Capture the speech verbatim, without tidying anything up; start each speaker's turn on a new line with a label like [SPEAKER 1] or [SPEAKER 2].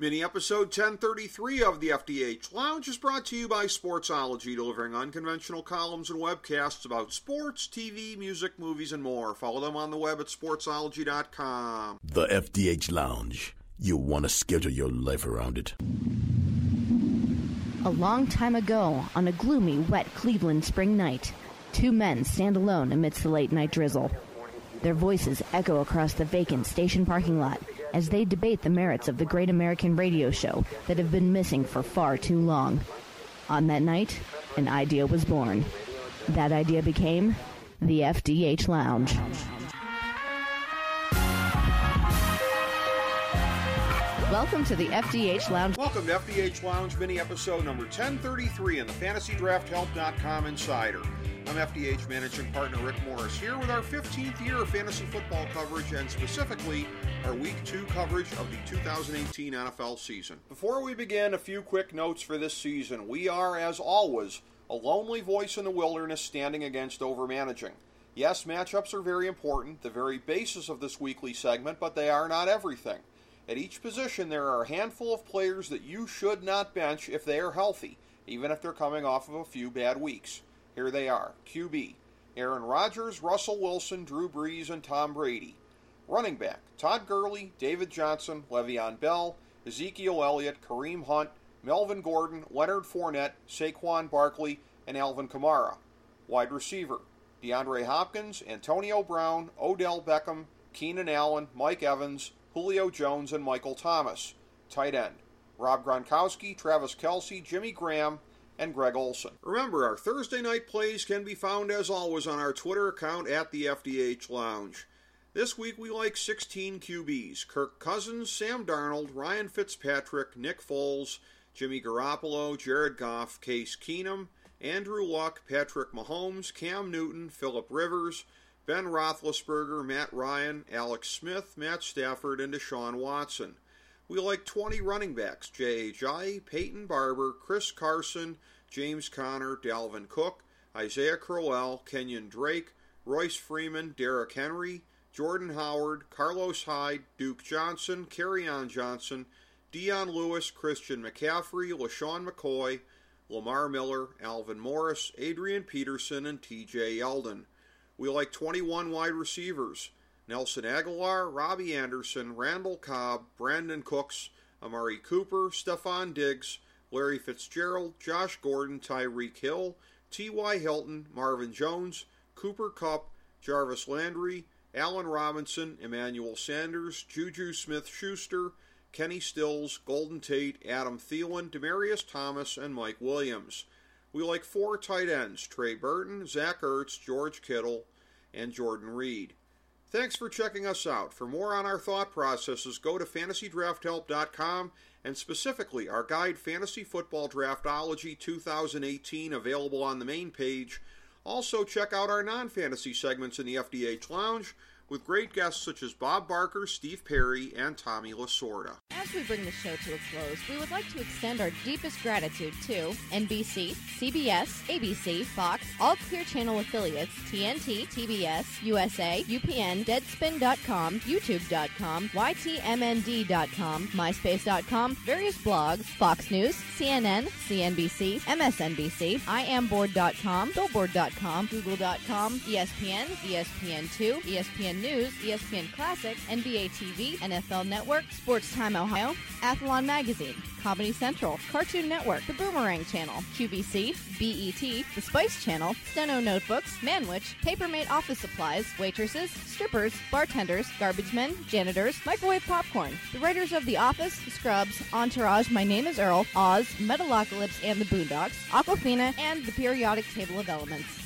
[SPEAKER 1] Mini-episode ten thirty-three of the F D H Lounge is brought to you by Sportsology, delivering unconventional columns and webcasts about sports, T V, music, movies, and more. Follow them on the web at sportsology dot com.
[SPEAKER 2] The F D H Lounge. You want to schedule your life around it.
[SPEAKER 3] A long time ago, on a gloomy, wet Cleveland spring night, two men stand alone amidst the late-night drizzle. Their voices echo across the vacant station parking lot as they debate the merits of the great American radio show that have been missing for far too long. On that night, an idea was born. That idea became the F D H Lounge. Welcome to the F D H Lounge.
[SPEAKER 1] Welcome to F D H Lounge mini-episode number ten thirty-three in the fantasy draft help dot com Insider. I'm F D H Managing Partner Rick Morris, here with our fifteenth year of fantasy football coverage, and specifically our Week two coverage of the two thousand eighteen N F L season. Before we begin, a few quick notes for this season. We are, as always, a lonely voice in the wilderness standing against overmanaging. Yes, matchups are very important, the very basis of this weekly segment, but they are not everything. At each position, there are a handful of players that you should not bench if they are healthy, even if they're coming off of a few bad weeks. Here they are. Q B, Aaron Rodgers, Russell Wilson, Drew Brees, and Tom Brady. Running back, Todd Gurley, David Johnson, Le'Veon Bell, Ezekiel Elliott, Kareem Hunt, Melvin Gordon, Leonard Fournette, Saquon Barkley, and Alvin Kamara. Wide receiver, DeAndre Hopkins, Antonio Brown, Odell Beckham, Keenan Allen, Mike Evans, Julio Jones, and Michael Thomas. Tight end, Rob Gronkowski, Travis Kelce, Jimmy Graham, and Greg Olson. Remember, our Thursday night plays can be found as always on our Twitter account at the F D H Lounge. This week we like sixteen Q Bs: Kirk Cousins, Sam Darnold, Ryan Fitzpatrick, Nick Foles, Jimmy Garoppolo, Jared Goff, Case Keenum, Andrew Luck, Patrick Mahomes, Cam Newton, Phillip Rivers, Ben Roethlisberger, Matt Ryan, Alex Smith, Matt Stafford, and Deshaun Watson. We like twenty running backs: Jay Ajayi, Peyton Barber, Chris Carson, James Conner, Dalvin Cook, Isaiah Crowell, Kenyon Drake, Royce Freeman, Derrick Henry, Jordan Howard, Carlos Hyde, Duke Johnson, Kerryon Johnson, Dion Lewis, Christian McCaffrey, LaShawn McCoy, Lamar Miller, Alvin Morris, Adrian Peterson, and T J Yeldon. We like twenty-one wide receivers: Nelson Aguilar, Robbie Anderson, Randall Cobb, Brandon Cooks, Amari Cooper, Stephon Diggs, Larry Fitzgerald, Josh Gordon, Tyreek Hill, T Y Hilton, Marvin Jones, Cooper Kupp, Jarvis Landry, Allen Robinson, Emmanuel Sanders, Juju Smith-Schuster, Kenny Stills, Golden Tate, Adam Thielen, Demaryius Thomas, and Mike Williams. We like four tight ends: Trey Burton, Zach Ertz, George Kittle, and Jordan Reed. Thanks for checking us out. For more on our thought processes, go to fantasy draft help dot com, and specifically our guide, Fantasy Football Draftology two thousand eighteen, available on the main page. Also, check out our non-fantasy segments in the F D H Lounge, with great guests such as Bob Barker, Steve Perry, and Tommy Lasorda.
[SPEAKER 3] As we bring the show to a close, we would like to extend our deepest gratitude to N B C, C B S, A B C, Fox, all Clear Channel affiliates, T N T, T B S, U S A, U P N, Deadspin dot com, YouTube dot com, Y T M N D dot com, MySpace dot com, various blogs, Fox News, C N N, C N B C, M S N B C, I am board dot com, Billboard dot com, Google dot com, E S P N, E S P N two, E S P N News, E S P N Classic, N B A T V, N F L Network, Sports Time Ohio, Athlon Magazine, Comedy Central, Cartoon Network, The Boomerang Channel, Q B C, B E T, The Spice Channel, Steno Notebooks, Manwich, Papermate Office Supplies, Waitresses, Strippers, Bartenders, Garbage Men, Janitors, Microwave Popcorn, the writers of The Office, Scrubs, Entourage, My Name is Earl, Oz, Metalocalypse and the Boondocks, Aquafina, and The Periodic Table of Elements.